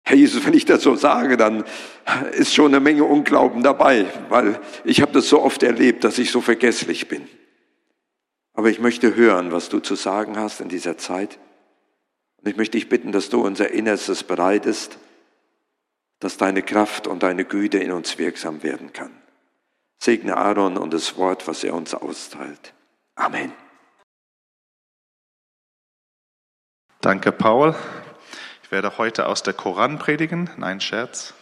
Herr Jesus, wenn ich das so sage, dann ist schon eine Menge Unglauben dabei, weil ich habe das so oft erlebt, dass ich so vergesslich bin. Aber ich möchte hören, was du zu sagen hast in dieser Zeit. Und ich möchte dich bitten, dass du unser Innerstes bereitest, dass deine Kraft und deine Güte in uns wirksam werden kann. Segne Aaron und das Wort, was er uns austeilt. Amen. Danke, Paul. Ich werde heute aus der Koran predigen. Nein, Scherz.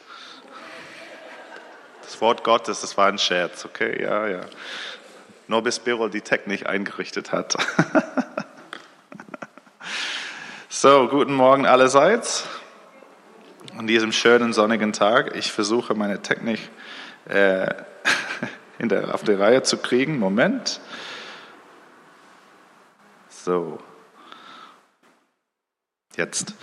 Das Wort Gottes, das war ein Scherz, okay? Ja. Nur bis Birol die Technik eingerichtet hat. So, guten Morgen allerseits. An diesem schönen sonnigen Tag. Ich versuche meine Technik auf die Reihe zu kriegen. Moment. So. Jetzt.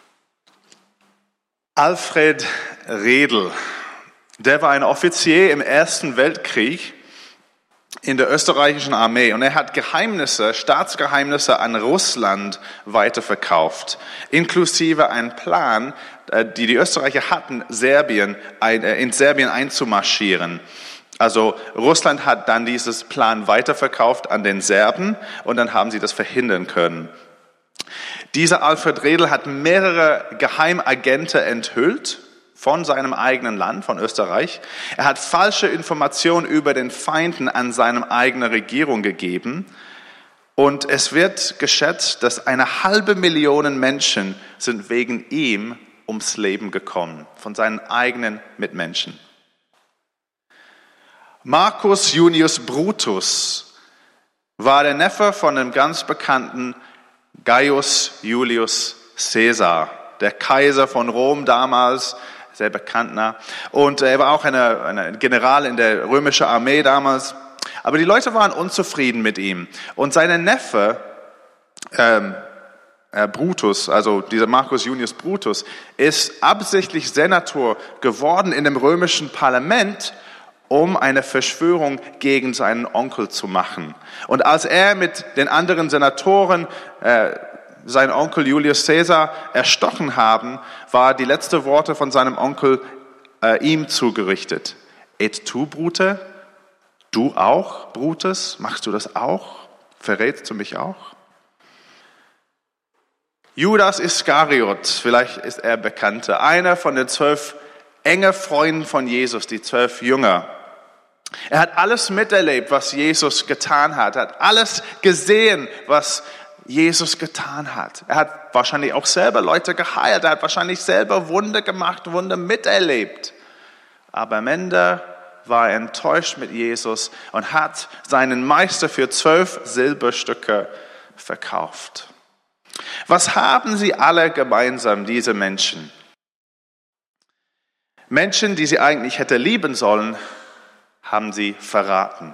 Alfred Redl, der war ein Offizier im Ersten Weltkrieg in der österreichischen Armee und er hat Staatsgeheimnisse an Russland weiterverkauft, inklusive einen Plan, die Österreicher hatten, in Serbien einzumarschieren. Also Russland hat dann dieses Plan weiterverkauft an den Serben und dann haben sie das verhindern können. Dieser Alfred Redl hat mehrere Geheimagenten enthüllt von seinem eigenen Land, von Österreich. Er hat falsche Informationen über den Feinden an seine eigene Regierung gegeben. Und es wird geschätzt, dass 500.000 Menschen sind wegen ihm ums Leben gekommen, von seinen eigenen Mitmenschen. Marcus Junius Brutus war der Neffe von einem ganz bekannten Gaius Julius Caesar, der Kaiser von Rom damals, sehr bekannt. Und er war auch ein General in der römischen Armee damals. Aber die Leute waren unzufrieden mit ihm. Und sein Neffe, Brutus, also dieser Marcus Junius Brutus, ist absichtlich Senator geworden in dem römischen Parlament, um eine Verschwörung gegen seinen Onkel zu machen. Und als er mit den anderen Senatoren seinen Onkel Julius Caesar erstochen haben, war die letzte Worte von seinem Onkel ihm zugerichtet. Et tu, Brute? Du auch, Brutus? Machst du das auch? Verrätst du mich auch? Judas Iskariot, vielleicht ist er bekannter, einer von den 12 enge Freunden von Jesus, die 12 Jünger. Er hat alles miterlebt, was Jesus getan hat. Er hat alles gesehen, was Jesus getan hat. Er hat wahrscheinlich auch selber Leute geheilt. Er hat wahrscheinlich selber Wunder gemacht, Wunder miterlebt. Aber am Ende war er enttäuscht mit Jesus und hat seinen Meister für 12 Silberstücke verkauft. Was haben sie alle gemeinsam, diese Menschen? Menschen, die sie eigentlich hätte lieben sollen, haben sie verraten.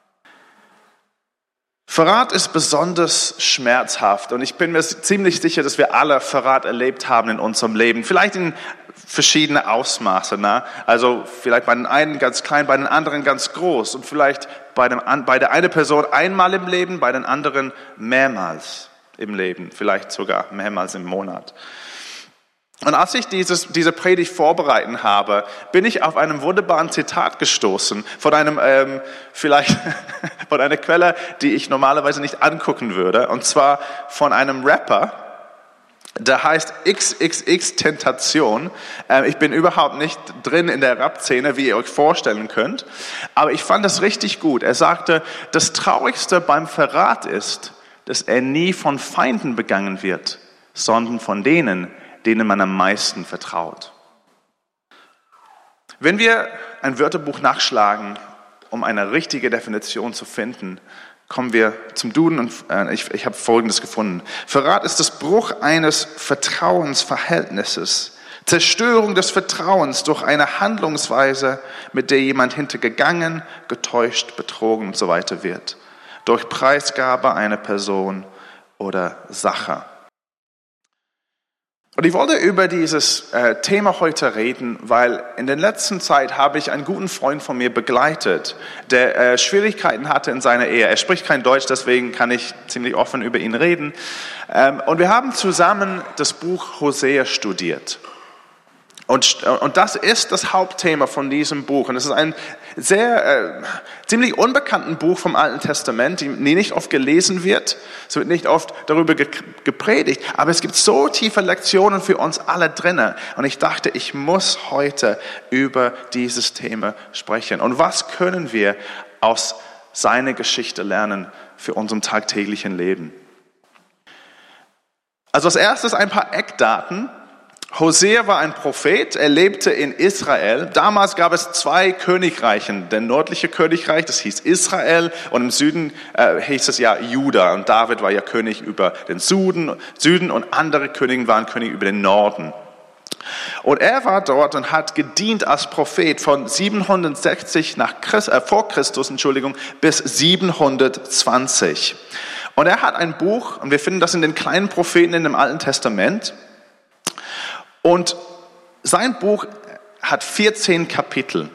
Verrat ist besonders schmerzhaft und ich bin mir ziemlich sicher, dass wir alle Verrat erlebt haben in unserem Leben. Vielleicht in verschiedene Ausmaße. Also vielleicht bei den einen ganz klein, bei den anderen ganz groß und vielleicht bei der einen Person einmal im Leben, bei den anderen mehrmals im Leben, vielleicht sogar mehrmals im Monat. Und als ich diese Predigt vorbereiten habe, bin ich auf einem wunderbaren Zitat gestoßen von einer Quelle, die ich normalerweise nicht angucken würde, und zwar von einem Rapper, der heißt XXX-Tentation. Ich bin überhaupt nicht drin in der Rap-Szene, wie ihr euch vorstellen könnt, aber ich fand das richtig gut. Er sagte, das Traurigste beim Verrat ist, dass er nie von Feinden begangen wird, sondern von denen man am meisten vertraut. Wenn wir ein Wörterbuch nachschlagen, um eine richtige Definition zu finden, kommen wir zum Duden und ich habe Folgendes gefunden. Verrat ist das Bruch eines Vertrauensverhältnisses, Zerstörung des Vertrauens durch eine Handlungsweise, mit der jemand hintergegangen, getäuscht, betrogen und so weiter wird, durch Preisgabe einer Person oder Sache. Und ich wollte über dieses Thema heute reden, weil in der letzten Zeit habe ich einen guten Freund von mir begleitet, der Schwierigkeiten hatte in seiner Ehe. Er spricht kein Deutsch, deswegen kann ich ziemlich offen über ihn reden. Und wir haben zusammen das Buch Hosea studiert. Und das ist das Hauptthema von diesem Buch. Und es ist ein ziemlich unbekanntes Buch vom Alten Testament, die nicht oft gelesen wird. Es wird nicht oft darüber gepredigt. Aber es gibt so tiefe Lektionen für uns alle drinnen. Und ich dachte, ich muss heute über dieses Thema sprechen. Und was können wir aus seiner Geschichte lernen für unser tagtäglichen Leben? Also als erstes ein paar Eckdaten. Hosea war ein Prophet, er lebte in Israel. Damals gab es 2 Königreichen. Der nördliche Königreich, das hieß Israel, und im Süden hieß es ja Juda. Und David war ja König über den Süden und andere Könige waren König über den Norden. Und er war dort und hat gedient als Prophet von 760 vor Christus, bis 720. Und er hat ein Buch, und wir finden das in den kleinen Propheten in dem Alten Testament. Und sein Buch hat 14 Kapitel.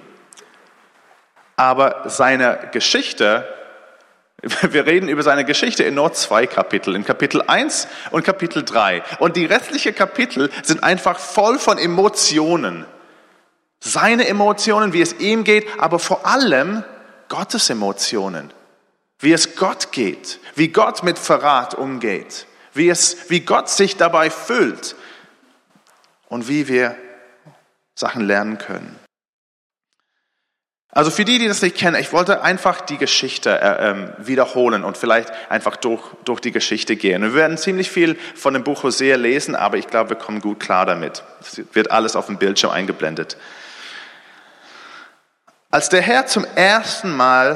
Aber seine Geschichte, wir reden über seine Geschichte in nur 2 Kapitel, in Kapitel 1 und Kapitel 3. Und die restlichen Kapitel sind einfach voll von Emotionen. Seine Emotionen, wie es ihm geht, aber vor allem Gottes Emotionen. Wie es Gott geht, wie Gott mit Verrat umgeht, wie Gott sich dabei fühlt. Und wie wir Sachen lernen können. Also für die das nicht kennen, ich wollte einfach die Geschichte wiederholen und vielleicht einfach durch die Geschichte gehen. Wir werden ziemlich viel von dem Buch Hosea lesen, aber ich glaube, wir kommen gut klar damit. Es wird alles auf dem Bildschirm eingeblendet. Als der Herr zum ersten Mal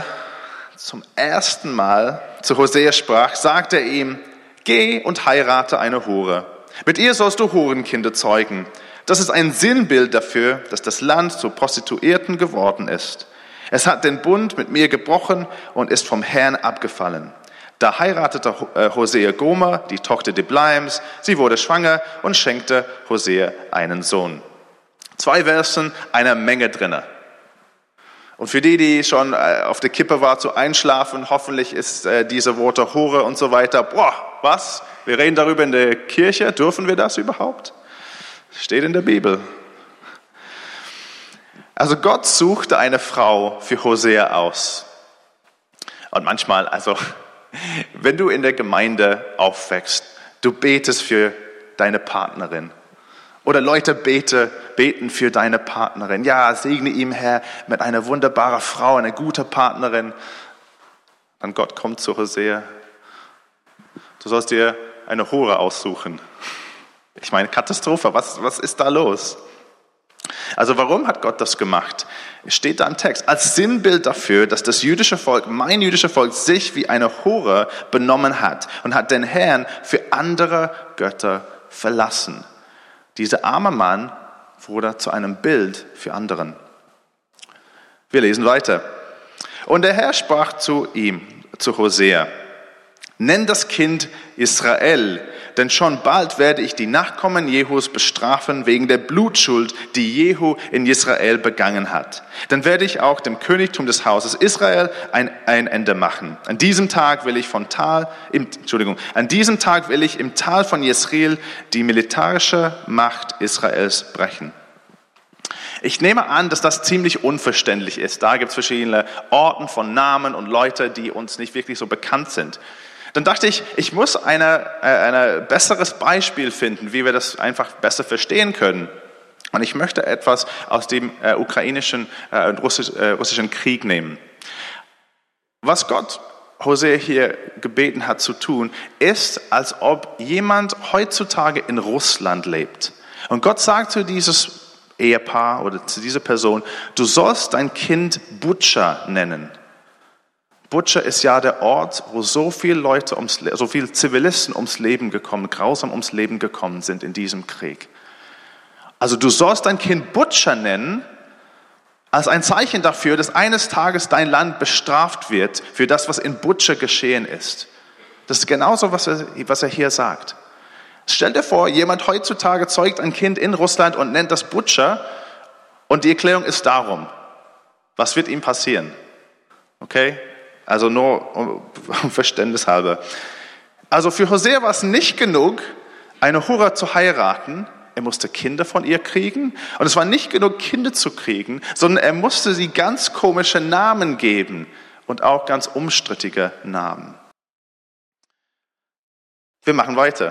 zu Hosea sprach, sagte er ihm, geh und heirate eine Hure. Mit ihr sollst du Hurenkinder zeugen. Das ist ein Sinnbild dafür, dass das Land zu Prostituierten geworden ist. Es hat den Bund mit mir gebrochen und ist vom Herrn abgefallen. Da heiratete Hosea Gomer, die Tochter Diblaims. Sie wurde schwanger und schenkte Hosea einen Sohn. 2 Versen, eine Menge drinne. Und für die schon auf der Kippe war zu einschlafen, hoffentlich ist diese Worte Hure und so weiter. Boah, was? Wir reden darüber in der Kirche. Dürfen wir das überhaupt? Steht in der Bibel. Also Gott suchte eine Frau für Hosea aus. Und manchmal, wenn du in der Gemeinde aufwächst, du betest für deine Partnerin. Oder Leute beten für deine Partnerin. Ja, segne ihm, Herr, mit einer wunderbaren Frau, eine gute Partnerin. Dann Gott kommt zu Hosea. Du sollst dir eine Hure aussuchen. Ich meine, Katastrophe, was ist da los? Also warum hat Gott das gemacht? Es steht da im Text, als Sinnbild dafür, dass das jüdische Volk, mein jüdisches Volk, sich wie eine Hure benommen hat und hat den Herrn für andere Götter verlassen. Dieser arme Mann wurde zu einem Bild für anderen. Wir lesen weiter. Und der Herr sprach zu Hosea, nenn das Kind Israel, denn schon bald werde ich die Nachkommen Jehus bestrafen wegen der Blutschuld, die Jehu in Israel begangen hat. Dann werde ich auch dem Königtum des Hauses Israel ein Ende machen. An diesem Tag will ich im Tal von Jezreel die militärische Macht Israels brechen. Ich nehme an, dass das ziemlich unverständlich ist. Da gibt es verschiedene Orten von Namen und Leute, die uns nicht wirklich so bekannt sind. Dann dachte ich, ich muss ein besseres Beispiel finden, wie wir das einfach besser verstehen können. Und ich möchte etwas aus dem ukrainischen und russischen Krieg nehmen. Was Gott Hosea hier gebeten hat zu tun, ist, als ob jemand heutzutage in Russland lebt. Und Gott sagt zu dieses Ehepaar oder zu dieser Person, du sollst dein Kind Butscha nennen. Butscha ist ja der Ort, wo so viele Zivilisten grausam ums Leben gekommen sind in diesem Krieg. Also du sollst dein Kind Butscha nennen, als ein Zeichen dafür, dass eines Tages dein Land bestraft wird für das, was in Butscha geschehen ist. Das ist genauso, was er hier sagt. Stell dir vor, jemand heutzutage zeugt ein Kind in Russland und nennt das Butscha und die Erklärung ist darum. Was wird ihm passieren? Okay? Also nur um Verständnis halber. Also für Hosea war es nicht genug, eine Hure zu heiraten. er musste Kinder von ihr kriegen. Und es war nicht genug, Kinder zu kriegen, sondern er musste sie ganz komische Namen geben und auch ganz umstrittige Namen. Wir machen weiter.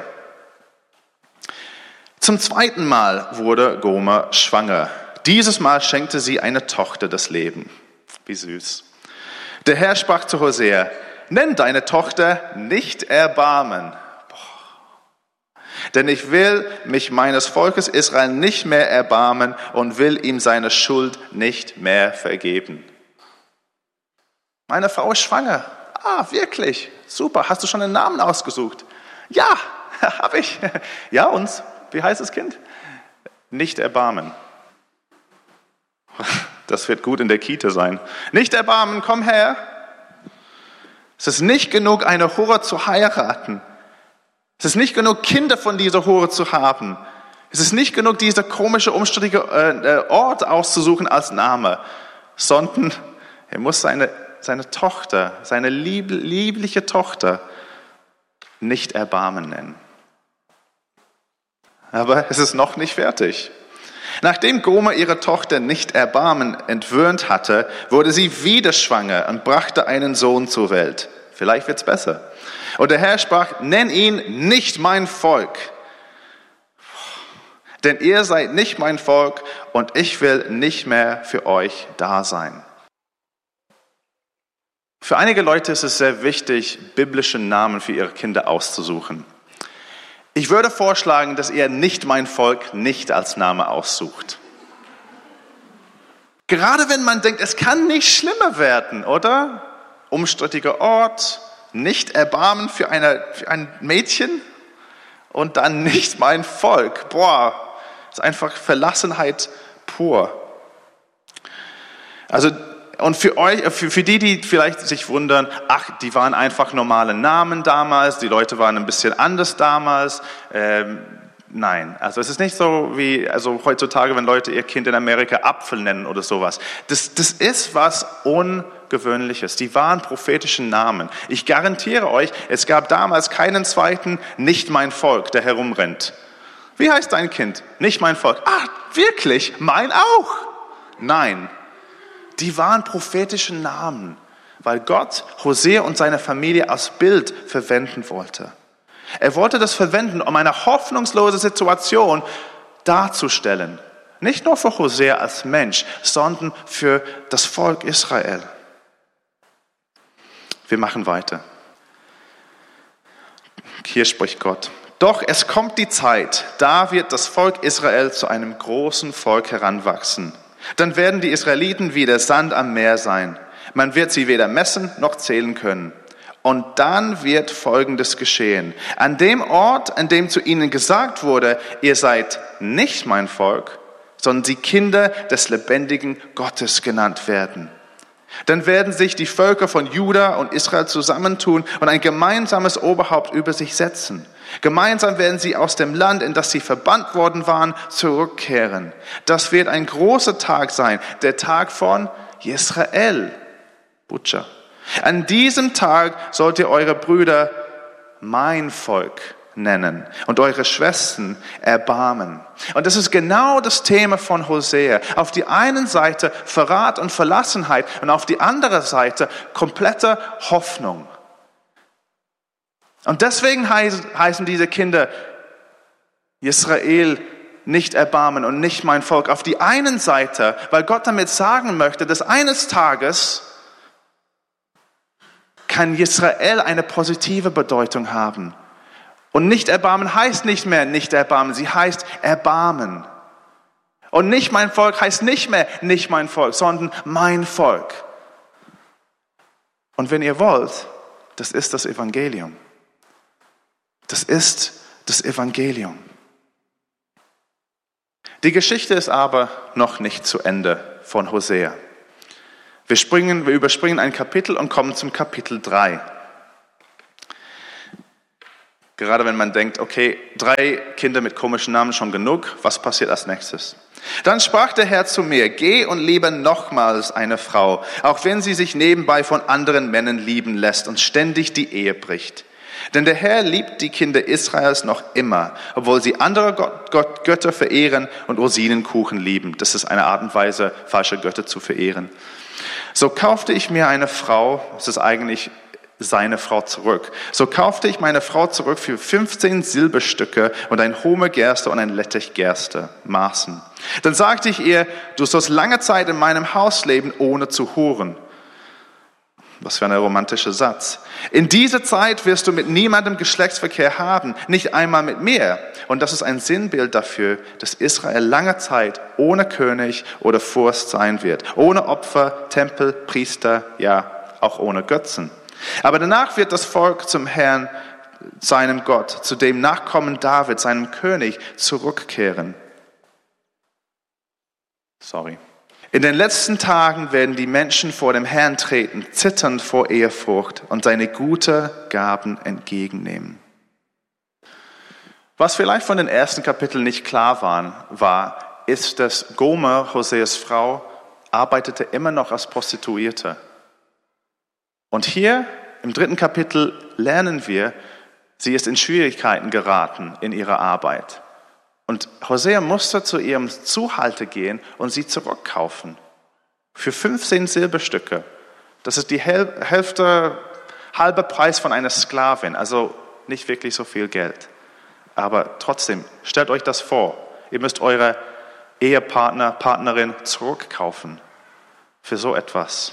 Zum zweiten Mal wurde Gomer schwanger. Dieses Mal schenkte sie eine Tochter das Leben. Wie süß. Der Herr sprach zu Hosea: Nenn deine Tochter nicht Erbarmen. Denn ich will mich meines Volkes Israel nicht mehr erbarmen und will ihm seine Schuld nicht mehr vergeben. Meine Frau ist schwanger. Ah, wirklich? Super. Hast du schon einen Namen ausgesucht? Ja, habe ich. Ja, und? Wie heißt das Kind? Nicht Erbarmen. Das wird gut in der Kita sein. Nicht Erbarmen, komm her. Es ist nicht genug, eine Hure zu heiraten. Es ist nicht genug, Kinder von dieser Hure zu haben. Es ist nicht genug, dieser komische, umstrittige Ort auszusuchen als Name, sondern er muss seine Tochter, seine liebliche Tochter, nicht Erbarmen nennen. Aber es ist noch nicht fertig. Nachdem Gomer ihre Tochter nicht Erbarmen entwöhnt hatte, wurde sie wieder schwanger und brachte einen Sohn zur Welt. Vielleicht wird's besser. Und der Herr sprach: Nenn ihn nicht mein Volk, denn ihr seid nicht mein Volk und ich will nicht mehr für euch da sein. Für einige Leute ist es sehr wichtig, biblische Namen für ihre Kinder auszusuchen. Ich würde vorschlagen, dass ihr nicht mein Volk nicht als Name aussucht. Gerade wenn man denkt, es kann nicht schlimmer werden, oder? Umstrittiger Ort, nicht Erbarmen für ein Mädchen und dann nicht mein Volk. Boah, das ist einfach Verlassenheit pur. Also, und für euch, für die vielleicht sich wundern, ach, die waren einfach normale Namen damals, die Leute waren ein bisschen anders damals. Nein, also es ist nicht so wie heutzutage, wenn Leute ihr Kind in Amerika Apfel nennen oder sowas. Das ist was Ungewöhnliches. Die waren prophetischen Namen. Ich garantiere euch, es gab damals keinen zweiten, nicht mein Volk, der herumrennt. Wie heißt dein Kind? Nicht mein Volk. Ah, wirklich? Mein auch? Nein. Die waren prophetische Namen, weil Gott Hosea und seine Familie als Bild verwenden wollte. Er wollte das verwenden, um eine hoffnungslose Situation darzustellen. Nicht nur für Hosea als Mensch, sondern für das Volk Israel. Wir machen weiter. Hier spricht Gott: Doch es kommt die Zeit, da wird das Volk Israel zu einem großen Volk heranwachsen. Dann werden die Israeliten wie der Sand am Meer sein. Man wird sie weder messen noch zählen können. Und dann wird Folgendes geschehen. An dem Ort, an dem zu ihnen gesagt wurde, ihr seid nicht mein Volk, sondern die Kinder des lebendigen Gottes genannt werden. Dann werden sich die Völker von Juda und Israel zusammentun und ein gemeinsames Oberhaupt über sich setzen. Gemeinsam werden sie aus dem Land, in das sie verbannt worden waren, zurückkehren. Das wird ein großer Tag sein, der Tag von Israel. Butcher. An diesem Tag sollt ihr eure Brüder mein Volk nennen und eure Schwestern Erbarmen. Und das ist genau das Thema von Hosea. Auf die einen Seite Verrat und Verlassenheit und auf die andere Seite komplette Hoffnung. Und deswegen heißen diese Kinder Israel nicht Erbarmen und nicht mein Volk. Auf die einen Seite, weil Gott damit sagen möchte, dass eines Tages kann Israel eine positive Bedeutung haben. Und nicht Erbarmen heißt nicht mehr nicht Erbarmen, sie heißt Erbarmen. Und nicht mein Volk heißt nicht mehr nicht mein Volk, sondern mein Volk. Und wenn ihr wollt, das ist das Evangelium. Das ist das Evangelium. Die Geschichte ist aber noch nicht zu Ende von Hosea. Wir überspringen ein Kapitel und kommen zum Kapitel 3. Gerade wenn man denkt, okay, 3 Kinder mit komischen Namen schon genug, was passiert als nächstes? Dann sprach der Herr zu mir: Geh und liebe nochmals eine Frau, auch wenn sie sich nebenbei von anderen Männern lieben lässt und ständig die Ehe bricht. Denn der Herr liebt die Kinder Israels noch immer, obwohl sie andere Götter verehren und Rosinenkuchen lieben. Das ist eine Art und Weise, falsche Götter zu verehren. So kaufte ich mir eine Frau, es ist eigentlich seine Frau zurück. So kaufte ich meine Frau zurück für 15 Silberstücke und ein Homer Gerste und ein Lettich Gerste, Maßen. Dann sagte ich ihr, du sollst lange Zeit in meinem Haus leben, ohne zu huren. Was für ein romantischer Satz. In dieser Zeit wirst du mit niemandem Geschlechtsverkehr haben, nicht einmal mit mir. Und das ist ein Sinnbild dafür, dass Israel lange Zeit ohne König oder Fürst sein wird. Ohne Opfer, Tempel, Priester, ja, auch ohne Götzen. Aber danach wird das Volk zum Herrn, seinem Gott, zu dem Nachkommen David, seinem König, zurückkehren. In den letzten Tagen werden die Menschen vor dem Herrn treten, zitternd vor Ehrfurcht und seine guten Gaben entgegennehmen. Was vielleicht von den ersten Kapiteln nicht klar war, ist, dass Gomer, Hoseas Frau, arbeitete immer noch als Prostituierte. Und hier im 3. Kapitel lernen wir, sie ist in Schwierigkeiten geraten in ihrer Arbeit. Und Hosea musste zu ihrem Zuhälter gehen und sie zurückkaufen. Für 15 Silberstücke. Das ist die halbe Preis von einer Sklavin. Also nicht wirklich so viel Geld. Aber trotzdem, stellt euch das vor. Ihr müsst eure Ehepartner, Partnerin zurückkaufen. Für so etwas.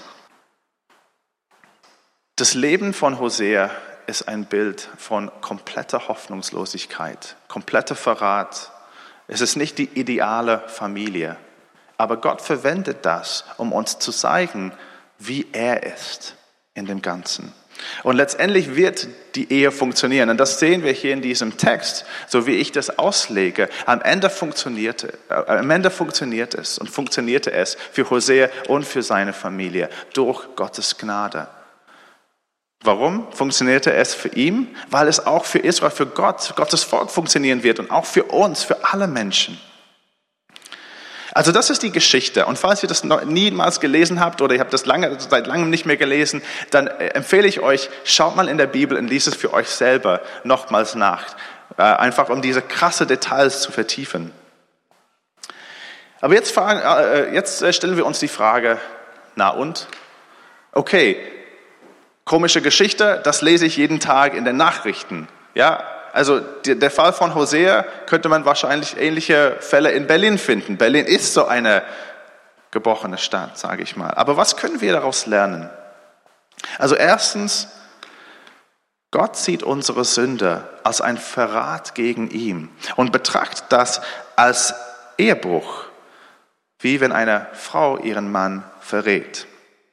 Das Leben von Hosea ist ein Bild von kompletter Hoffnungslosigkeit, kompletter Verrat. Es ist nicht die ideale Familie, aber Gott verwendet das, um uns zu zeigen, wie er ist in dem Ganzen. Und letztendlich wird die Ehe funktionieren. Und das sehen wir hier in diesem Text, so wie ich das auslege. Am Ende funktionierte es und funktionierte es für Hosea und für seine Familie durch Gottes Gnade. Warum funktionierte es für ihn? Weil es auch für Israel, für Gottes Volk funktionieren wird und auch für uns, für alle Menschen. Also das ist die Geschichte. Und falls ihr das noch niemals gelesen habt oder ihr habt das seit langem nicht mehr gelesen, dann empfehle ich euch, schaut mal in der Bibel und liest es für euch selber nochmals nach. Einfach um diese krasse Details zu vertiefen. Aber jetzt stellen wir uns die Frage, na und? Okay, komische Geschichte, das lese ich jeden Tag in den Nachrichten. Ja, also der Fall von Hosea könnte man wahrscheinlich ähnliche Fälle in Berlin finden. Berlin ist so eine gebrochene Stadt, sage ich mal. Aber was können wir daraus lernen? Also erstens, Gott sieht unsere Sünde als ein Verrat gegen ihn und betrachtet das als Ehebruch, wie wenn eine Frau ihren Mann verrät.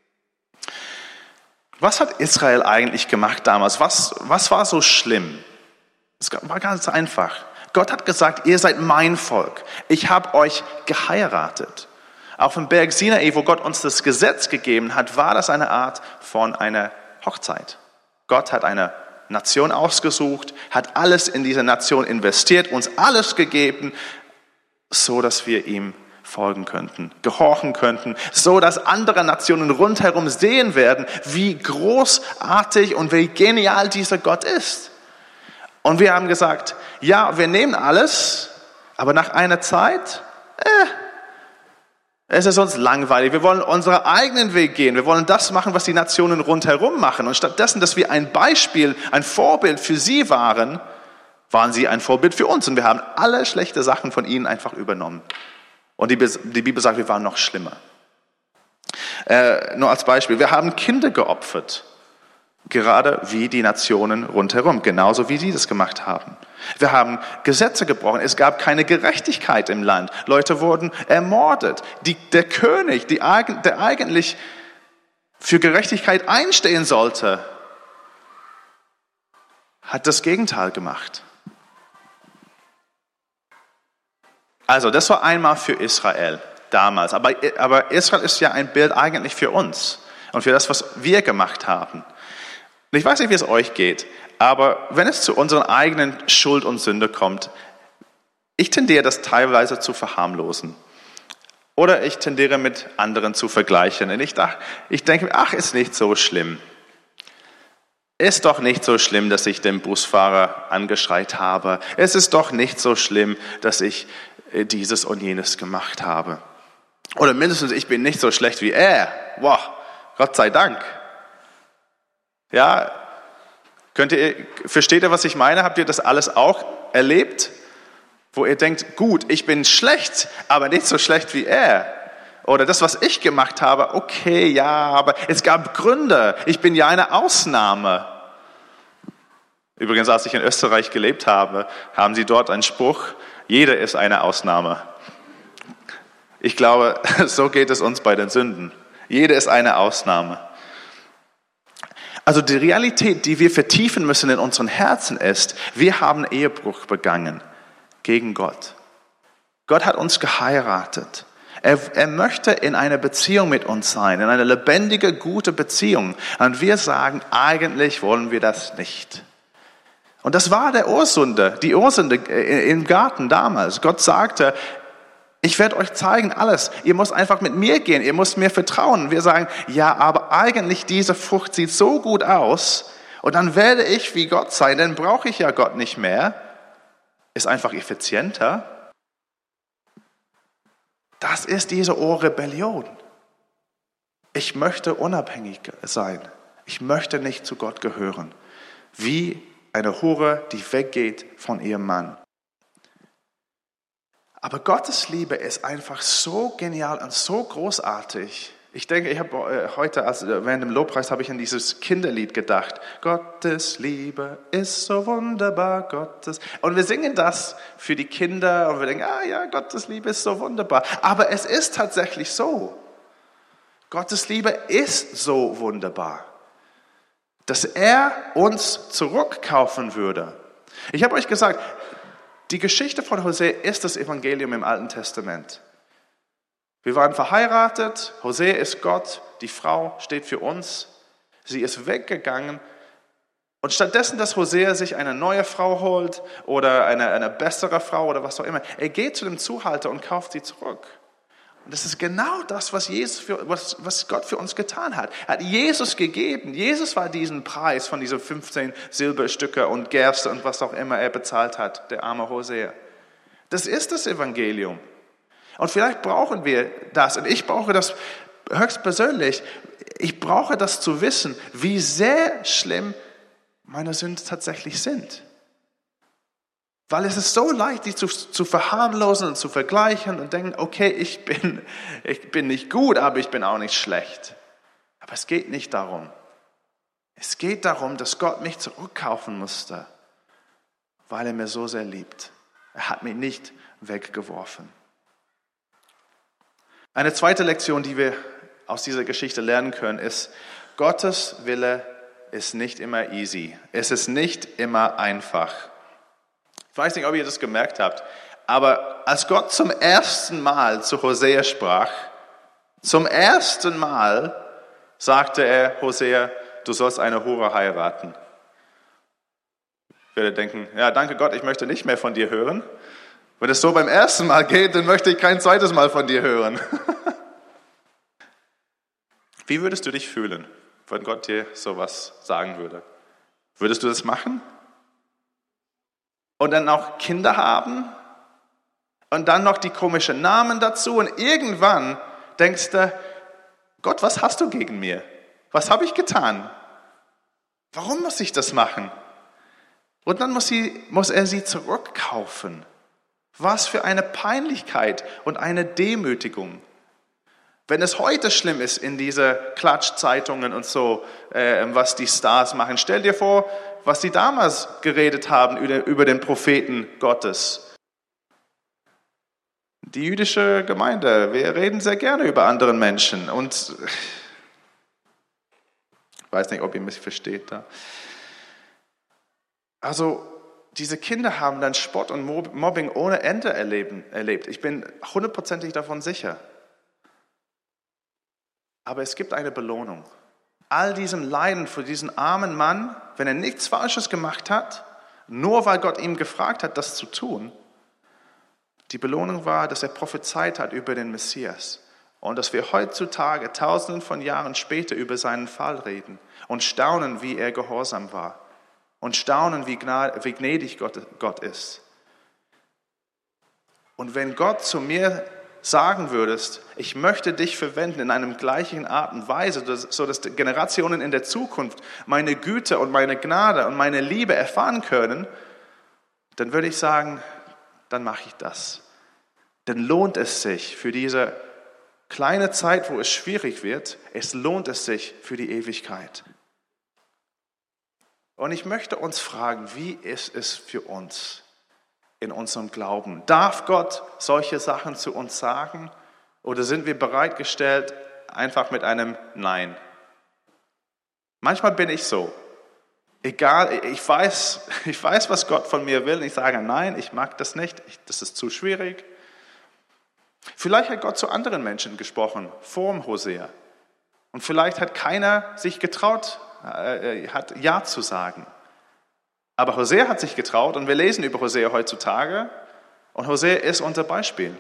Was hat Israel eigentlich gemacht damals? Was war so schlimm? Es war ganz einfach. Gott hat gesagt, ihr seid mein Volk. Ich habe euch geheiratet. Auf dem Berg Sinai, wo Gott uns das Gesetz gegeben hat, war das eine Art von einer Hochzeit. Gott hat eine Nation ausgesucht, hat alles in diese Nation investiert, uns alles gegeben, so dass wir ihm folgen könnten, gehorchen könnten, so dass andere Nationen rundherum sehen werden, wie großartig und wie genial dieser Gott ist. Und wir haben gesagt, ja, wir nehmen alles, aber nach einer Zeit, es ist uns langweilig. Wir wollen unseren eigenen Weg gehen. Wir wollen das machen, was die Nationen rundherum machen. Und stattdessen, dass wir ein Beispiel, ein Vorbild für sie waren sie ein Vorbild für uns. Und wir haben alle schlechte Sachen von ihnen einfach übernommen. Und die Bibel sagt, wir waren noch schlimmer. Nur als Beispiel, wir haben Kinder geopfert. Gerade wie die Nationen rundherum, genauso wie sie das gemacht haben. Wir haben Gesetze gebrochen, es gab keine Gerechtigkeit im Land. Leute wurden ermordet. Der König, der eigentlich für Gerechtigkeit einstehen sollte, hat das Gegenteil gemacht. Also das war einmal für Israel damals. Aber Israel ist ja ein Bild eigentlich für uns und für das, was wir gemacht haben. Und ich weiß nicht, wie es euch geht, aber wenn es zu unseren eigenen Schuld und Sünde kommt, ich tendiere das teilweise zu verharmlosen. Oder ich tendiere mit anderen zu vergleichen. Und ich denke, ist nicht so schlimm. ist doch nicht so schlimm, dass ich den Busfahrer angeschreit habe. Es ist doch nicht so schlimm, dass ich dieses und jenes gemacht habe. Oder mindestens, ich bin nicht so schlecht wie er. Wow, Gott sei Dank. Ja, versteht ihr, was ich meine? Habt ihr das alles auch erlebt? Wo ihr denkt, gut, ich bin schlecht, aber nicht so schlecht wie er. Oder das, was ich gemacht habe, okay, ja, aber es gab Gründe. Ich bin ja eine Ausnahme. Übrigens, als ich in Österreich gelebt habe, haben sie dort einen Spruch, jeder ist eine Ausnahme. Ich glaube, so geht es uns bei den Sünden. Jeder ist eine Ausnahme. Also die Realität, die wir vertiefen müssen in unseren Herzen ist, wir haben Ehebruch begangen gegen Gott. Gott hat uns geheiratet. Er möchte in einer Beziehung mit uns sein, in einer lebendige, gute Beziehung. Und wir sagen, eigentlich wollen wir das nicht. Und das war die Ursünde im Garten damals. Gott sagte, ich werde euch zeigen alles. Ihr müsst einfach mit mir gehen, ihr müsst mir vertrauen. Und wir sagen, ja, aber eigentlich diese Frucht sieht so gut aus und dann werde ich wie Gott sein, dann brauche ich ja Gott nicht mehr. Ist einfach effizienter. Das ist diese Rebellion. Ich möchte unabhängig sein. Ich möchte nicht zu Gott gehören. Wie eine Hure, die weggeht von ihrem Mann. Aber Gottes Liebe ist einfach so genial und so großartig. Ich denke, ich habe heute, während dem Lobpreis, habe ich an dieses Kinderlied gedacht. Gottes Liebe ist so wunderbar, Und wir singen das für die Kinder und wir denken, ja, Gottes Liebe ist so wunderbar. Aber es ist tatsächlich so. Gottes Liebe ist so wunderbar, dass er uns zurückkaufen würde. Ich habe euch gesagt, die Geschichte von Hosea ist das Evangelium im Alten Testament. Wir waren verheiratet, Hosea ist Gott, die Frau steht für uns. Sie ist weggegangen und stattdessen, dass Hosea sich eine neue Frau holt oder eine bessere Frau oder was auch immer, er geht zu dem Zuhälter und kauft sie zurück. Und das ist genau das, was Gott für uns getan hat. Er hat Jesus gegeben. Jesus war diesen Preis von diesen 15 Silberstücke und Gerste und was auch immer er bezahlt hat, der arme Hosea. Das ist das Evangelium. Und vielleicht brauchen wir das. Und ich brauche das höchstpersönlich. Ich brauche das zu wissen, wie sehr schlimm meine Sünden tatsächlich sind. Weil es ist so leicht, die zu verharmlosen und zu vergleichen und denken, okay, ich bin nicht gut, aber ich bin auch nicht schlecht. Aber es geht nicht darum. Es geht darum, dass Gott mich zurückkaufen musste, weil er mir so sehr liebt. Er hat mich nicht weggeworfen. Eine zweite Lektion, die wir aus dieser Geschichte lernen können, ist, Gottes Wille ist nicht immer easy. Es ist nicht immer einfach. Ich weiß nicht, ob ihr das gemerkt habt, aber als Gott zum ersten Mal zu Hosea sprach, zum ersten Mal sagte er, Hosea, du sollst eine Hure heiraten. Ich werde denken, ja, danke Gott, ich möchte nicht mehr von dir hören. Wenn es so beim ersten Mal geht, dann möchte ich kein zweites Mal von dir hören. Wie würdest du dich fühlen, wenn Gott dir sowas sagen würde? Würdest du das machen? Und dann auch Kinder haben? Und dann noch die komischen Namen dazu? Und irgendwann denkst du, Gott, was hast du gegen mir? Was habe ich getan? Warum muss ich das machen? Und dann muss er sie zurückkaufen. Was für eine Peinlichkeit und eine Demütigung. Wenn es heute schlimm ist in diese Klatschzeitungen und so, was die Stars machen, stell dir vor, was sie damals geredet haben über den Propheten Gottes. Die jüdische Gemeinde, wir reden sehr gerne über andere Menschen und ich weiß nicht, ob ihr mich versteht da. Also, diese Kinder haben dann Spott und Mobbing ohne Ende erlebt. Ich bin 100% davon sicher. Aber es gibt eine Belohnung. All diesem Leiden für diesen armen Mann, wenn er nichts Falsches gemacht hat, nur weil Gott ihm gefragt hat, das zu tun, die Belohnung war, dass er prophezeit hat über den Messias. Und dass wir heutzutage, tausenden von Jahren später, über seinen Fall reden und staunen, wie er gehorsam war und staunen, wie gnädig Gott ist. Und wenn Gott zu mir sagen würdest, ich möchte dich verwenden in einer gleichen Art und Weise, so dass die Generationen in der Zukunft meine Güte und meine Gnade und meine Liebe erfahren können, dann würde ich sagen, dann mache ich das. Dann lohnt es sich für diese kleine Zeit, wo es schwierig wird, es lohnt es sich für die Ewigkeit. Und ich möchte uns fragen, wie ist es für uns in unserem Glauben? Darf Gott solche Sachen zu uns sagen oder sind wir bereitgestellt einfach mit einem Nein? Manchmal bin ich so. Egal, ich weiß, was Gott von mir will und ich sage nein, ich mag das nicht, das ist zu schwierig. Vielleicht hat Gott zu anderen Menschen gesprochen, vor dem Hosea. Und vielleicht hat keiner sich getraut, hat Ja zu sagen. Aber Hosea hat sich getraut und wir lesen über Hosea heutzutage. Und Hosea ist unser Beispiel.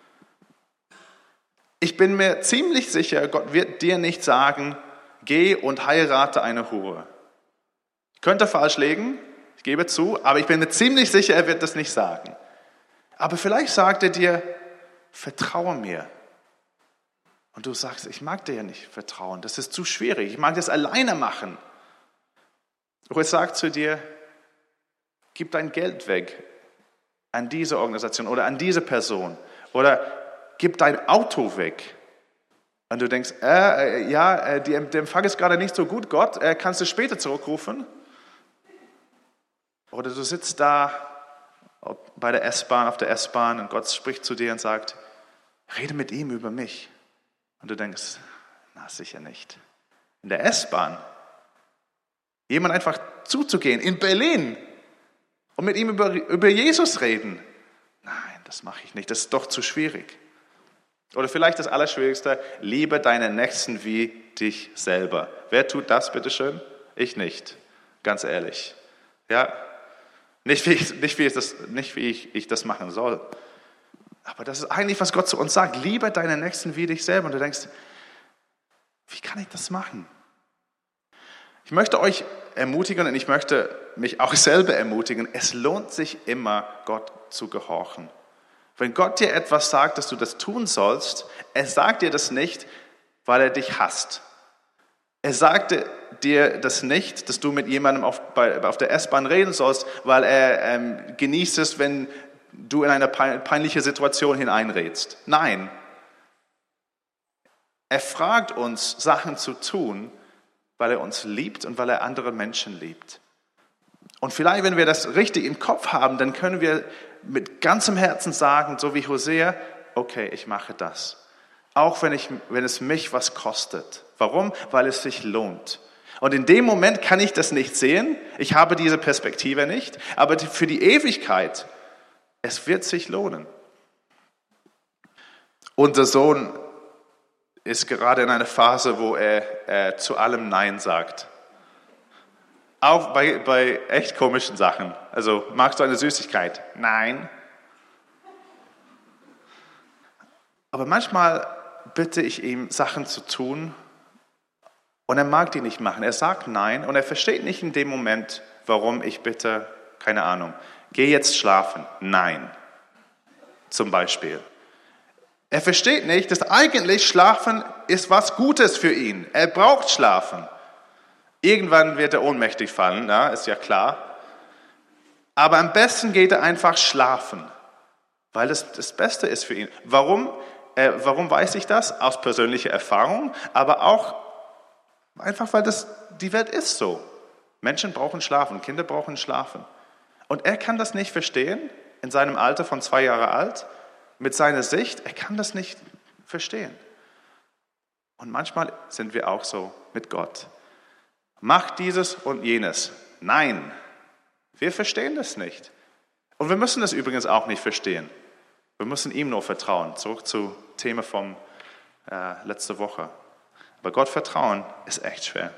Ich bin mir ziemlich sicher, Gott wird dir nicht sagen, geh und heirate eine Hure. Ich könnte falsch liegen, ich gebe zu, aber ich bin mir ziemlich sicher, er wird das nicht sagen. Aber vielleicht sagt er dir, vertraue mir. Und du sagst, ich mag dir ja nicht vertrauen, das ist zu schwierig, ich mag das alleine machen. Oder er sagt zu dir, gib dein Geld weg an diese Organisation oder an diese Person. Oder gib dein Auto weg. Und du denkst, der Empfang ist gerade nicht so gut, Gott, kannst du später zurückrufen? Oder du sitzt da bei der S-Bahn, auf der S-Bahn und Gott spricht zu dir und sagt, rede mit ihm über mich. Und du denkst, na sicher nicht. In der S-Bahn, jemand einfach zuzugehen, in Berlin und mit ihm über Jesus reden. Nein, das mache ich nicht, das ist doch zu schwierig. Oder vielleicht das Allerschwierigste, liebe deinen Nächsten wie dich selber. Wer tut das, bitteschön? Ich nicht, ganz ehrlich. Ja, nicht wie ich das machen soll. Aber das ist eigentlich, was Gott zu uns sagt. Liebe deinen Nächsten wie dich selber. Und du denkst, wie kann ich das machen? Ich möchte euch ermutigen und ich möchte mich auch selber ermutigen. Es lohnt sich immer, Gott zu gehorchen. Wenn Gott dir etwas sagt, dass du das tun sollst, er sagt dir das nicht, weil er dich hasst. Er sagte dir das nicht, dass du mit jemandem auf der S-Bahn reden sollst, weil er genießt es, wenn du in eine peinliche Situation hineinrätst. Nein. Er fragt uns, Sachen zu tun, weil er uns liebt und weil er andere Menschen liebt. Und vielleicht, wenn wir das richtig im Kopf haben, dann können wir mit ganzem Herzen sagen, so wie Hosea, okay, ich mache das. Auch wenn es mich was kostet. Warum? Weil es sich lohnt. Und in dem Moment kann ich das nicht sehen. Ich habe diese Perspektive nicht. Aber für die Ewigkeit, es wird sich lohnen. Unser Sohn ist gerade in einer Phase, wo er zu allem Nein sagt. Auch bei echt komischen Sachen. Also, magst du eine Süßigkeit? Nein. Aber manchmal bitte ich ihm, Sachen zu tun und er mag die nicht machen. Er sagt Nein und er versteht nicht in dem Moment, warum ich bitte, keine Ahnung, geh jetzt schlafen. Nein. Zum Beispiel. Er versteht nicht, dass eigentlich Schlafen ist was Gutes für ihn. Er braucht Schlafen. Irgendwann wird er ohnmächtig fallen, ja, ist ja klar. Aber am besten geht er einfach schlafen, weil das Beste ist für ihn. Warum weiß ich das? Aus persönlicher Erfahrung, aber auch einfach, weil die Welt ist so. Menschen brauchen Schlafen, Kinder brauchen Schlafen. Und er kann das nicht verstehen, in seinem Alter von 2 Jahre alt, mit seiner Sicht, er kann das nicht verstehen. Und manchmal sind wir auch so mit Gott. Mach dieses und jenes. Nein, wir verstehen das nicht. Und wir müssen das übrigens auch nicht verstehen. Wir müssen ihm nur vertrauen. Zurück zum Thema von letzter Woche. Aber Gott vertrauen ist echt schwer.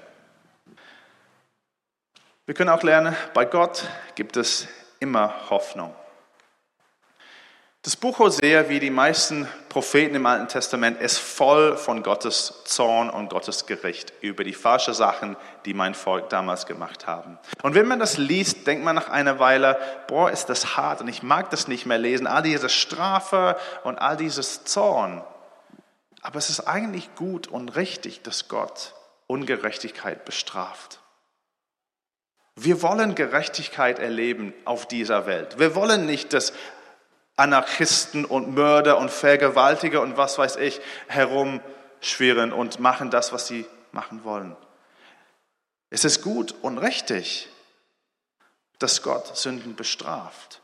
Wir können auch lernen, bei Gott gibt es immer Hoffnung. Das Buch Hosea, wie die meisten Propheten im Alten Testament, ist voll von Gottes Zorn und Gottes Gericht über die falschen Sachen, die mein Volk damals gemacht haben. Und wenn man das liest, denkt man nach einer Weile, boah, ist das hart und ich mag das nicht mehr lesen, all diese Strafe und all dieses Zorn. Aber es ist eigentlich gut und richtig, dass Gott Ungerechtigkeit bestraft. Wir wollen Gerechtigkeit erleben auf dieser Welt. Wir wollen nicht, dass Anarchisten und Mörder und Vergewaltiger und was weiß ich herumschwirren und machen das, was sie machen wollen. Es ist gut und richtig, dass Gott Sünden bestraft.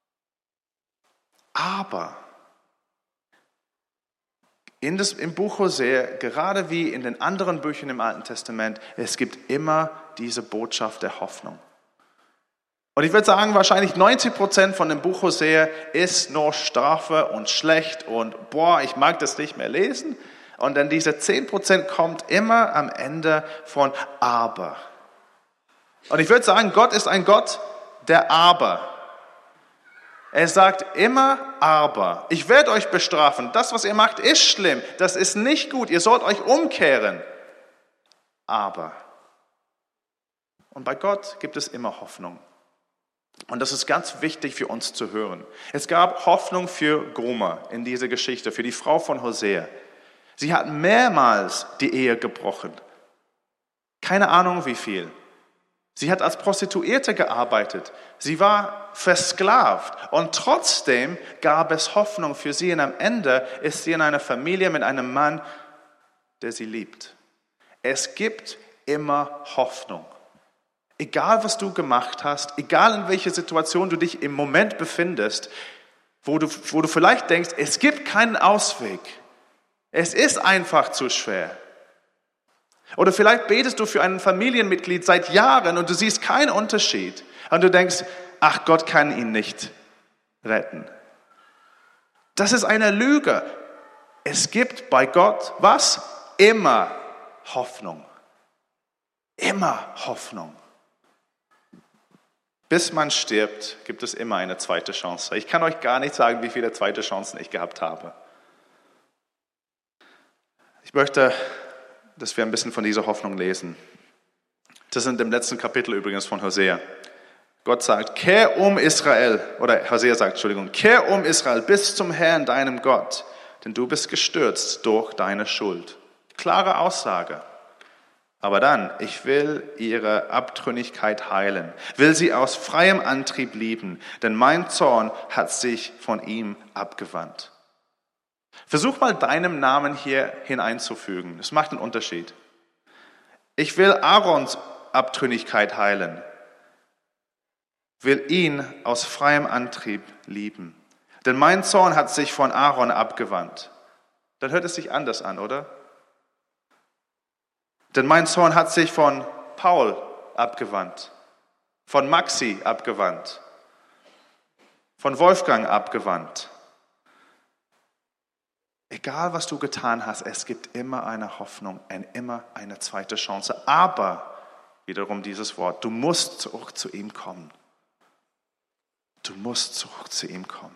Aber im Buch Hosea, gerade wie in den anderen Büchern im Alten Testament, es gibt immer diese Botschaft der Hoffnung. Und ich würde sagen, wahrscheinlich 90% von dem Buch Hosea ist nur Strafe und schlecht und boah, ich mag das nicht mehr lesen. Und dann diese 10% kommt immer am Ende von aber. Und ich würde sagen, Gott ist ein Gott der aber. Er sagt immer aber. Ich werde euch bestrafen. Das, was ihr macht, ist schlimm. Das ist nicht gut. Ihr sollt euch umkehren. Aber. Und bei Gott gibt es immer Hoffnung. Und das ist ganz wichtig für uns zu hören. Es gab Hoffnung für Gomer in dieser Geschichte, für die Frau von Hosea. Sie hat mehrmals die Ehe gebrochen. Keine Ahnung wie viel. Sie hat als Prostituierte gearbeitet. Sie war versklavt. Und trotzdem gab es Hoffnung für sie. Und am Ende ist sie in einer Familie mit einem Mann, der sie liebt. Es gibt immer Hoffnung. Egal, was du gemacht hast, egal in welcher Situation du dich im Moment befindest, wo du vielleicht denkst, es gibt keinen Ausweg. Es ist einfach zu schwer. Oder vielleicht betest du für ein Familienmitglied seit Jahren und du siehst keinen Unterschied. Und du denkst, ach, Gott kann ihn nicht retten. Das ist eine Lüge. Es gibt bei Gott, was? Immer Hoffnung. Immer Hoffnung. Bis man stirbt, gibt es immer eine zweite Chance. Ich kann euch gar nicht sagen, wie viele zweite Chancen ich gehabt habe. Ich möchte, dass wir ein bisschen von dieser Hoffnung lesen. Das ist in dem letzten Kapitel übrigens von Hosea. Gott sagt, kehr um Israel, oder Hosea sagt, Entschuldigung, kehr um Israel bis zum Herrn, deinem Gott, denn du bist gestürzt durch deine Schuld. Klare Aussage. Aber dann, ich will ihre Abtrünnigkeit heilen, will sie aus freiem Antrieb lieben, denn mein Zorn hat sich von ihm abgewandt. Versuch mal deinem Namen hier hineinzufügen. Das macht einen Unterschied. Ich will Aarons Abtrünnigkeit heilen, will ihn aus freiem Antrieb lieben, denn mein Zorn hat sich von Aaron abgewandt. Dann hört es sich anders an, oder? Denn mein Zorn hat sich von Paul abgewandt, von Maxi abgewandt, von Wolfgang abgewandt. Egal, was du getan hast, es gibt immer eine Hoffnung, immer eine zweite Chance. Aber, wiederum dieses Wort, du musst zurück zu ihm kommen. Du musst zurück zu ihm kommen.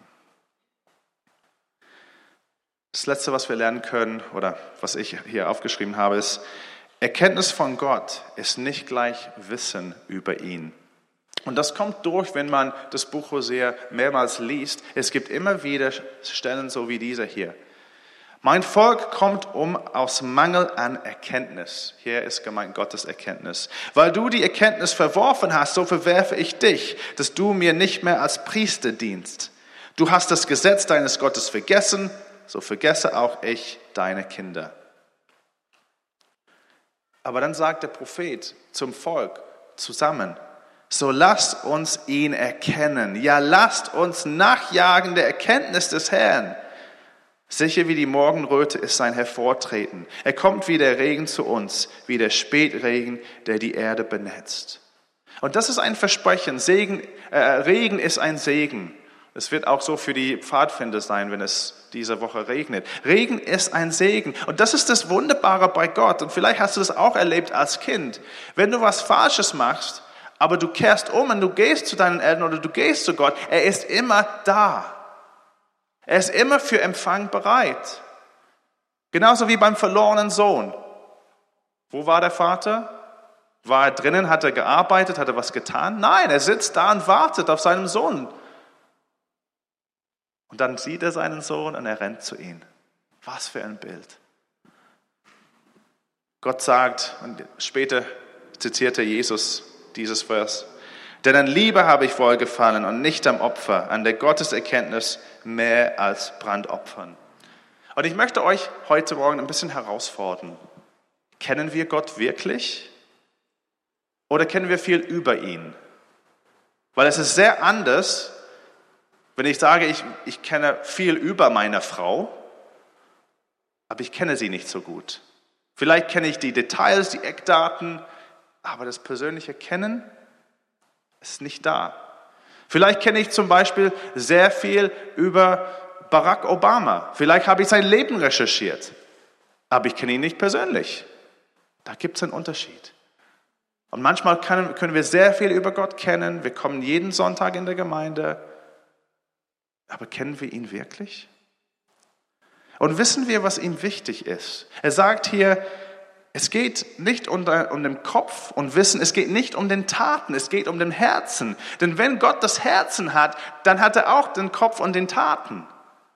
Das Letzte, was wir lernen können, oder was ich hier aufgeschrieben habe, ist, Erkenntnis von Gott ist nicht gleich Wissen über ihn. Und das kommt durch, wenn man das Buch Hosea mehrmals liest. Es gibt immer wieder Stellen so wie diese hier. Mein Volk kommt aus Mangel an Erkenntnis. Hier ist gemeint Gottes Erkenntnis. Weil du die Erkenntnis verworfen hast, so verwerfe ich dich, dass du mir nicht mehr als Priester dienst. Du hast das Gesetz deines Gottes vergessen, so vergesse auch ich deine Kinder. Aber dann sagt der Prophet zum Volk zusammen, so lasst uns ihn erkennen. Ja, lasst uns nachjagen der Erkenntnis des Herrn. Sicher wie die Morgenröte ist sein Hervortreten. Er kommt wie der Regen zu uns, wie der Spätregen, der die Erde benetzt. Und das ist ein Versprechen. Regen ist ein Segen. Es wird auch so für die Pfadfinder sein, wenn es diese Woche regnet. Regen ist ein Segen. Und das ist das Wunderbare bei Gott. Und vielleicht hast du das auch erlebt als Kind. Wenn du was Falsches machst, aber du kehrst um und du gehst zu deinen Eltern oder du gehst zu Gott, er ist immer da. Er ist immer für Empfang bereit. Genauso wie beim verlorenen Sohn. Wo war der Vater? War er drinnen? Hat er gearbeitet? Hat er was getan? Nein, er sitzt da und wartet auf seinen Sohn. Und dann sieht er seinen Sohn und er rennt zu ihm. Was für ein Bild. Gott sagt, und später zitierte Jesus dieses Vers, denn an Liebe habe ich wohlgefallen und nicht am Opfer, an der Gotteserkenntnis mehr als Brandopfern. Und ich möchte euch heute Morgen ein bisschen herausfordern. Kennen wir Gott wirklich? Oder kennen wir viel über ihn? Weil es ist sehr anders, wenn ich sage, ich kenne viel über meine Frau, aber ich kenne sie nicht so gut. Vielleicht kenne ich die Details, die Eckdaten, aber das persönliche Kennen ist nicht da. Vielleicht kenne ich zum Beispiel sehr viel über Barack Obama. Vielleicht habe ich sein Leben recherchiert, aber ich kenne ihn nicht persönlich. Da gibt es einen Unterschied. Und manchmal können wir sehr viel über Gott kennen. Wir kommen jeden Sonntag in der Gemeinde. Aber kennen wir ihn wirklich? Und wissen wir, was ihm wichtig ist? Er sagt hier, es geht nicht um den Kopf und Wissen, es geht nicht um den Taten, es geht um den Herzen. Denn wenn Gott das Herzen hat, dann hat er auch den Kopf und den Taten.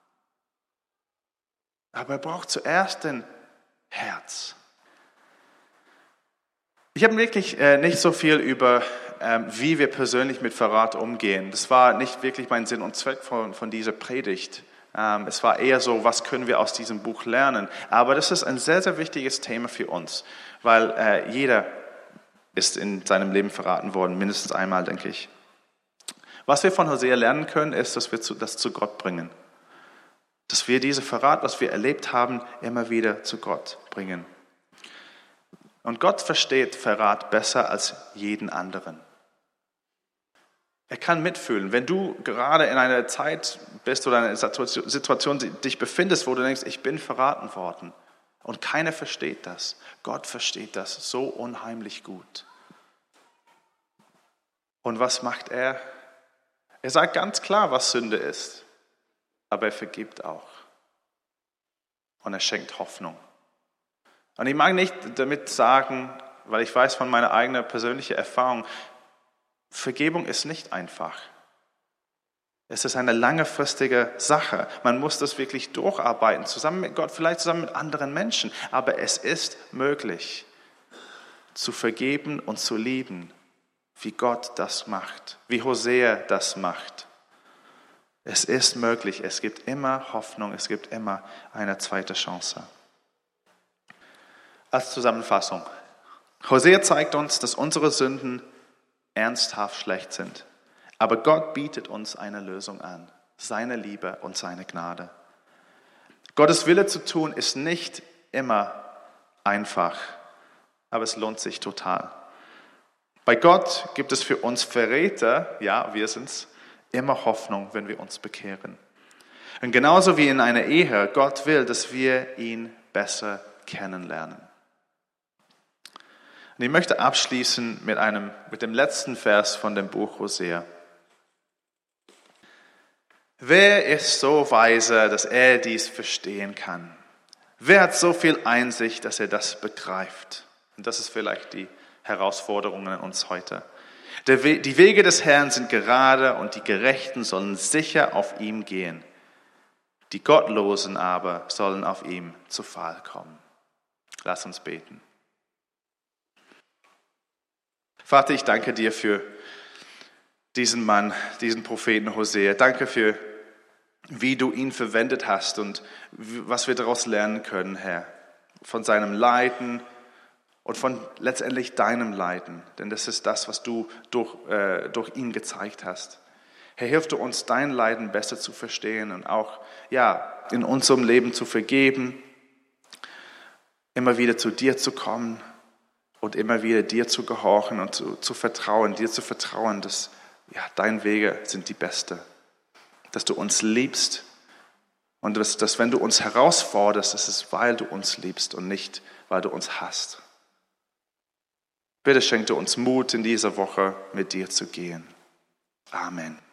Aber er braucht zuerst den Herz. Ich habe wirklich nicht so viel über, wie wir persönlich mit Verrat umgehen. Das war nicht wirklich mein Sinn und Zweck von dieser Predigt. Es war eher so, was können wir aus diesem Buch lernen? Aber das ist ein sehr, sehr wichtiges Thema für uns, weil jeder ist in seinem Leben verraten worden, mindestens einmal, denke ich. Was wir von Hosea lernen können, ist, dass wir das zu Gott bringen. Dass wir diese Verrat, was wir erlebt haben, immer wieder zu Gott bringen. Und Gott versteht Verrat besser als jeden anderen. Er kann mitfühlen. Wenn du gerade in einer Zeit bist oder in einer Situation dich befindest, wo du denkst, ich bin verraten worden und keiner versteht das. Gott versteht das so unheimlich gut. Und was macht er? Er sagt ganz klar, was Sünde ist, aber er vergibt auch. Und er schenkt Hoffnung. Und ich mag nicht damit sagen, weil ich weiß von meiner eigenen persönlichen Erfahrung, Vergebung ist nicht einfach. Es ist eine langfristige Sache. Man muss das wirklich durcharbeiten, zusammen mit Gott, vielleicht zusammen mit anderen Menschen. Aber es ist möglich, zu vergeben und zu lieben, wie Gott das macht, wie Hosea das macht. Es ist möglich, es gibt immer Hoffnung, es gibt immer eine zweite Chance. Als Zusammenfassung. Hosea zeigt uns, dass unsere Sünden ernsthaft schlecht sind. Aber Gott bietet uns eine Lösung an. Seine Liebe und seine Gnade. Gottes Wille zu tun ist nicht immer einfach, aber es lohnt sich total. Bei Gott gibt es für uns Verräter, ja, wir sind's, immer Hoffnung, wenn wir uns bekehren. Und genauso wie in einer Ehe, Gott will, dass wir ihn besser kennenlernen. Und ich möchte abschließen mit dem letzten Vers von dem Buch Hosea. Wer ist so weise, dass er dies verstehen kann? Wer hat so viel Einsicht, dass er das begreift? Und das ist vielleicht die Herausforderung an uns heute. Die Wege des Herrn sind gerade und die Gerechten sollen sicher auf ihm gehen. Die Gottlosen aber sollen auf ihm zu Fall kommen. Lass uns beten. Vater, ich danke dir für diesen Mann, diesen Propheten Hosea. Danke für, wie du ihn verwendet hast und was wir daraus lernen können, Herr. Von seinem Leiden und von letztendlich deinem Leiden. Denn das ist das, was du durch ihn gezeigt hast. Herr, hilf du uns, dein Leiden besser zu verstehen und auch in unserem Leben zu vergeben, immer wieder zu dir zu kommen und immer wieder dir zu gehorchen und zu vertrauen, dir zu vertrauen, dass deine Wege sind die beste. Dass du uns liebst und dass wenn du uns herausforderst, ist es, weil du uns liebst und nicht, weil du uns hasst. Bitte schenke uns Mut, in dieser Woche mit dir zu gehen. Amen.